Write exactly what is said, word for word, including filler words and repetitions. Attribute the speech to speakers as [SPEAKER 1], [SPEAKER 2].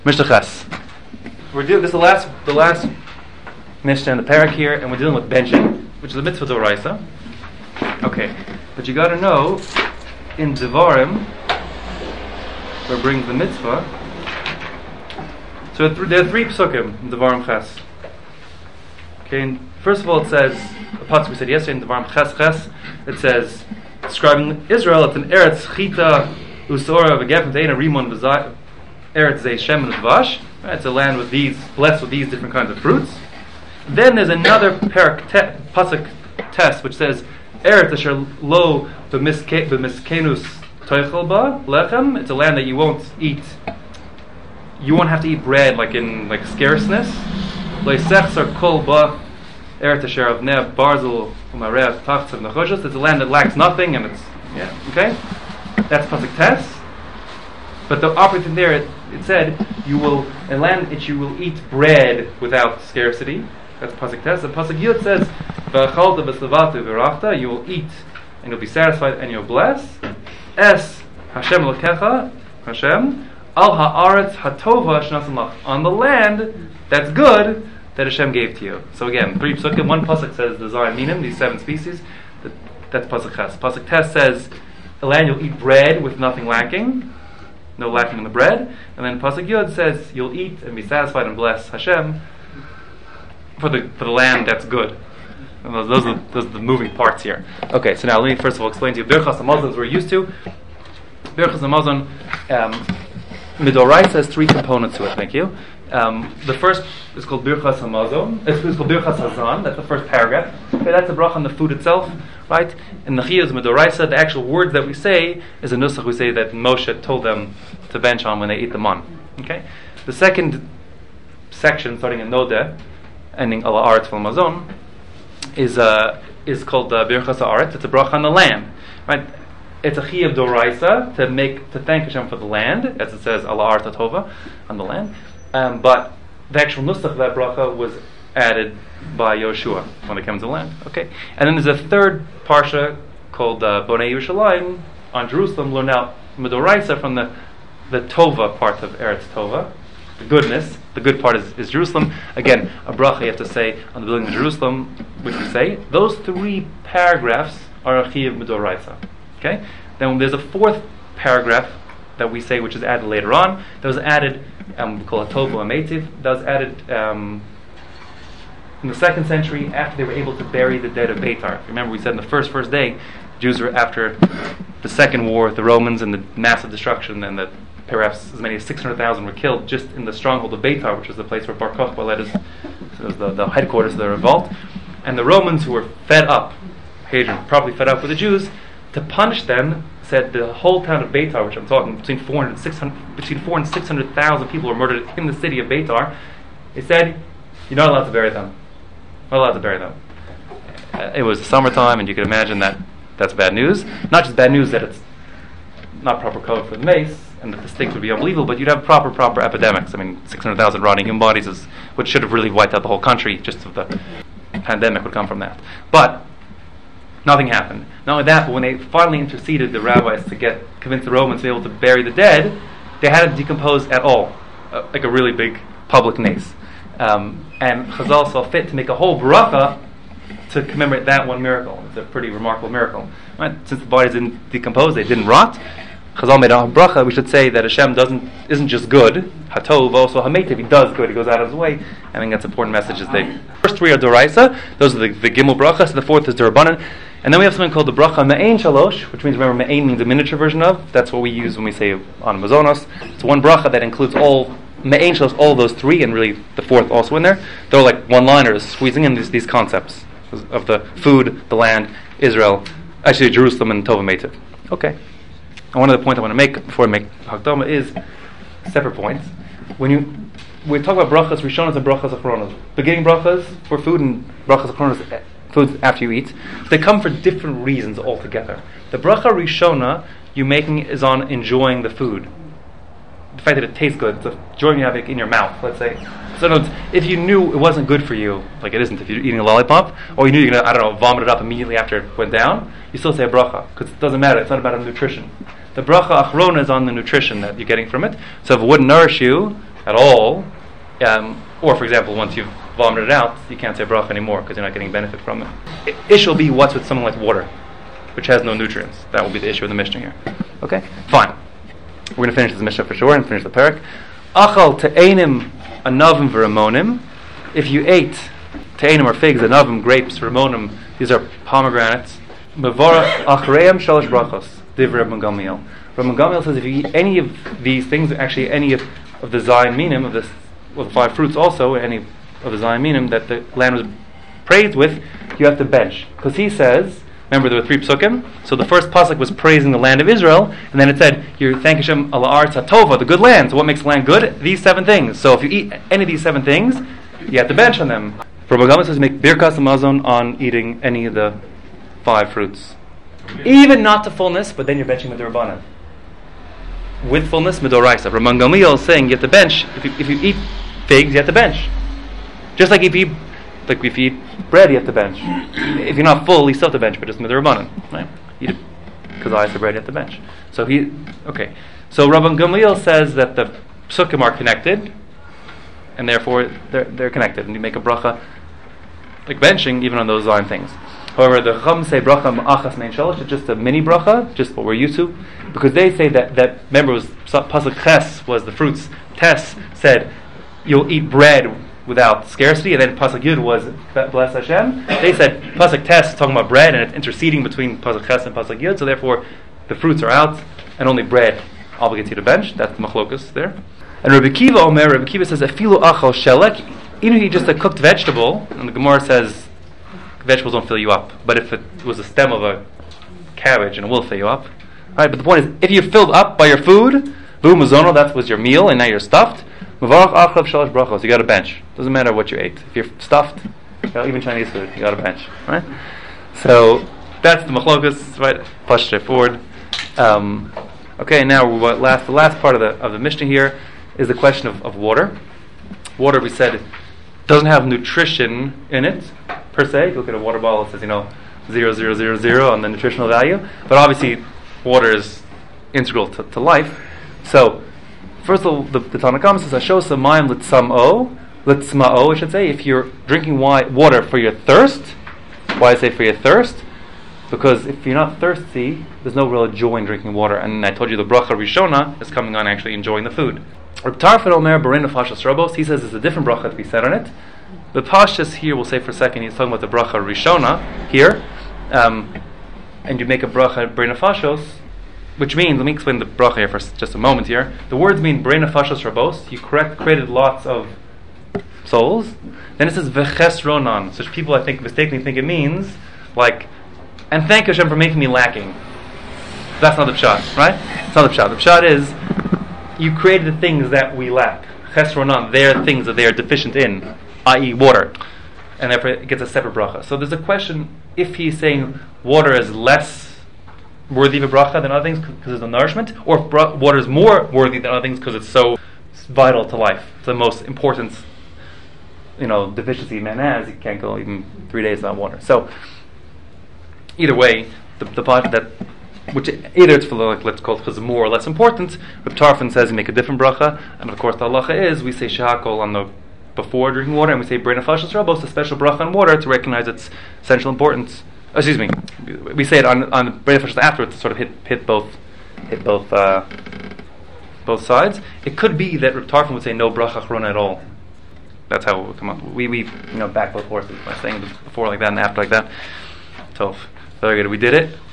[SPEAKER 1] Mishnah Ches. We're doing this is the last the last Mishnah in the parak here, and we're dealing with benching, which is a mitzvah d'oraisa. Okay, but you got to know in Devarim, where it brings the mitzvah. So there are three psukim in Devarim Ches. Okay, and first of all, it says a pasuk we said yesterday in Devarim Ches Ches. It says describing Israel. It's an eretz chita usora v'gefen teina rimon v'zay. Eretz Zeh Shem and Dvash. It's a land with these, blessed with these different kinds of fruits. Then there's another parak te, pasuk test which says Eretz Asher Lo b'miskenus toichel ba lechem. It's a land that you won't eat. You won't have to eat bread like in like scarceness. Leisechsar kol ba Eretz Asher Avneh Barzel u'marev tachzav nachoshes. It's a land that lacks nothing, and it's yeah okay. That's pasuk test. But the operative thing there, it, it said, you will, in land which you will eat bread without scarcity. That's pasuk test. The pasuk yud says, V'achalta v'slavatu v'rachta, you will eat and you'll be satisfied and you'll bless. Es Hashem Elokecha, Hashem, al ha'aretz hatova shnasan lach, on the land that's good that Hashem gave to you. So again, three psukim. One pasuk says the Zohar Minim, these seven species. That, that's pasuk ches. Pasuk test says, a land you'll eat bread with nothing lacking. No lacking in the bread, and then pasuk yud says you'll eat and be satisfied and bless Hashem for the for the land that's good. And those, those, are, those are the moving parts here. Okay, so now let me first of all explain to you Birchas Hamazon we're used to. Birchas Hamazon, um, Midoraisa has three components to it. Thank you. Um, the first is called Birchas Hamazon. It's called Birchas Hazan. That's the first paragraph. Okay, that's a bracha on the food itself, right? In the Chiyuz Midoraisa, the actual words that we say is a nusach we say that Moshe told them to bench on when they eat the man. Okay. The second section, starting in Nodeh, ending Ala Aretz Vel Mazon, is uh, is called uh, Birchas Haaretz. It's a bracha on the land, right? It's a Chiyuv Doraisa to make to thank Hashem for the land, as it says Ala Aretz Tova on the land. Um, but the actual nusach of that bracha was added by Yoshua when they came to the land. Okay, and then there's a third parsha called uh, Bonei Yerushalayim on Jerusalem. Learn out Midoraisa from the the Tova part of Eretz Tova, the goodness. The good part is, is Jerusalem. Again, a bracha you have to say on the building of Jerusalem, which we say. Those three paragraphs are a Chiyuv Midoraisa. Okay, then there's a fourth paragraph that we say, which is added later on. That was added. Um, we call it Tova Ametiv. That was added um, in the second century after they were able to bury the dead of Beitar. Remember, we said in the first first day, Jews were after the second war with the Romans and the massive destruction, and that perhaps as many as six hundred thousand were killed just in the stronghold of Beitar, which was the place where Bar Kokhba led his, so it was the, the headquarters of the revolt. And the Romans, who were fed up, Hadrian, probably fed up with the Jews, to punish them, said the whole town of Beitar, which I'm talking between four and six hundred, between four and six hundred thousand people were murdered in the city of Beitar. It said, "You're not allowed to bury them. Not allowed to bury them." Uh, it was the summertime, and you can imagine that that's bad news. Not just bad news that it's not proper code for the mace, and that the stakes would be unbelievable, but you'd have proper, proper epidemics. I mean, six hundred thousand rotting human bodies is what should have really wiped out the whole country. Just of the pandemic would come from that, but nothing happened. Not only that, but when they finally interceded the rabbis to get convince the Romans to be able to bury the dead, they had to decompose at all, uh, like a really big public nace. Um, and Chazal saw fit to make a whole bracha to commemorate that one miracle. It's a pretty remarkable miracle. Right? Since the bodies didn't decompose, they didn't rot. Chazal made a bracha. We should say that Hashem doesn't isn't just good. Hatov also hametiv. He does good. He goes out of his way. I think that's an important message. Is they first three are doraisa. Those are the, the gimel brachas. The fourth is derabanan. And then we have something called the bracha me'ein shalosh, which means, remember, me'ein means a miniature version of. That's what we use when we say on mazonos. It's one bracha that includes all me'ein shalosh, all those three, and really the fourth also in there. They're like one-liners, squeezing in these, these concepts of the food, the land, Israel, actually Jerusalem, and Tova Meitiv. Okay. And one of the points I want to make before I make Hakdama is separate points. When you we talk about brachas, rishonos and brachas achronos. Beginning brachas for food and brachas achronos, foods after you eat, they come for different reasons altogether. The bracha rishona you making is on enjoying the food. The fact that it tastes good, the joy you have it in your mouth, let's say. So in other words, if you knew it wasn't good for you, like it isn't if you're eating a lollipop, or you knew you're going to, I don't know, vomit it up immediately after it went down, you still say a bracha, because it doesn't matter, it's not about the nutrition. The bracha achrona is on the nutrition that you're getting from it. So if it wouldn't nourish you, at all, um, or for example, once you've vomited it out, you can't say bracha anymore because you're not getting benefit from it. it. Issue will be what's with something like water, which has no nutrients. That will be the issue of the Mishnah here. Okay, fine. We're going to finish this Mishnah for sure and finish the parak. Achal te'enim anavim v'ramonim. If you ate te'enim or figs, anavim, grapes, ramonim, these are pomegranates. Mevarach achreim shalosh brachos. Divrei Rabban Gamliel. Rabban Gamliel says if you eat any of these things, actually any of, of the zayin minim, of this, well, the five fruits also, any of the zayin minim that the land was praised with, you have to bench. Because he says, remember there were three psukim, so the first pasuk was praising the land of Israel, and then it said, you thank Hashem ala aretz hatova, the good land. So what makes the land good? These seven things. So if you eat any of these seven things, you have to bench on them. Rabban Gamliel says make birkas hamazon on eating any of the five fruits. Even not to fullness, but then you're benching with the Rabbanan. With fullness, midoraisa. Rabban Gamliel is saying you have to bench. If you, if you eat figs, you have to bench. Just like if you eat, like if you eat bread, you have to bench. If you're not full, you still have to bench, but just with the Rabbanan. Right? Eat it because I the bread, you have to bench. So he, okay. So Rabban Gamliel says that the psukim are connected, and therefore they're, they're connected, and you make a bracha, like benching, even on those line things. However, the Chum say bracha ma'achas mein shalosh, it's just a mini bracha, just what we're used to, because they say that, that remember, it was pasuk ches was the fruits, tes said you'll eat bread without scarcity, and then pasuk yud was bless Hashem. They said pasuk tes is talking about bread, and it's interceding between pasuk ches and pasuk yud, so therefore the fruits are out, and only bread obligates you to bench. That's the machlokus there. And Rabbi Kiva Omer, Rabbi Kiva says afilu achal shelek, even if you just a cooked vegetable, and the Gemara says vegetables don't fill you up, but if it was a stem of a cabbage, and it will fill you up. Right, but the point is, if you're filled up by your food, boom, mazono, that was your meal, and now you're stuffed. Mavarach achav shalosh brachos. You got a bench. Doesn't matter what you ate. If you're stuffed, you know, even Chinese food, you got a bench. Right. So that's the machlokas. Right. Plus straightforward. Um, okay. Now what last the last part of the of the Mishnah here is the question of, of water. Water, we said, doesn't have nutrition in it per se. If you look at a water bottle, it says, you know, zero zero zero zero on the nutritional value. But obviously, water is integral to, to life. So, first of all, the, the Tanna Kamma says, "Hashos hamayim litzam'o, litzma'o." I should say, if you're drinking wi- water for your thirst, why I say for your thirst? Because if you're not thirsty, there's no real joy in drinking water. And I told you the bracha rishona is coming on actually enjoying the food. Reb Tarfon Omer Barin of Hashas Robos, he says there's a different bracha to be said on it. The Pashas here, we'll say for a second, he's talking about the bracha rishona here, um, and you make a bracha Barin of Hashos, which means, let me explain the bracha here for just a moment here. The words mean Barin of Hashos Robos, you correct, created lots of souls. Then it says V'ches Ronan, which people I think mistakenly think it means, like, and thank Hashem for making me lacking. That's not the pshat, right? It's not the pshat. The pshat is, you created the things that we lack. Ches Ronan, they're things that they are deficient in, that is water. And therefore it gets a separate bracha. So there's a question, if he's saying water is less worthy of a bracha than other things because of the nourishment, or if bra- water is more worthy than other things because it's so vital to life. It's the most important, you know, deficiency man has. He can't go even three days without water. So either way, the, the part that, which either it's for, like, let's call it because more or less important. Reb Tarfon says you make a different bracha, and of course the halacha is we say shehakol on the before drinking water, and we say Barin of Hashos Robos, a special bracha on water to recognize its essential importance. Oh, excuse me, we say it on on Barin of Hashos afterwards to sort of hit hit both hit both uh, both sides. It could be that Reb Tarfon would say no bracha achrona at all. That's how it would come up. We we you know back both horses by saying before like that and after like that. Tov. Very good. We did it.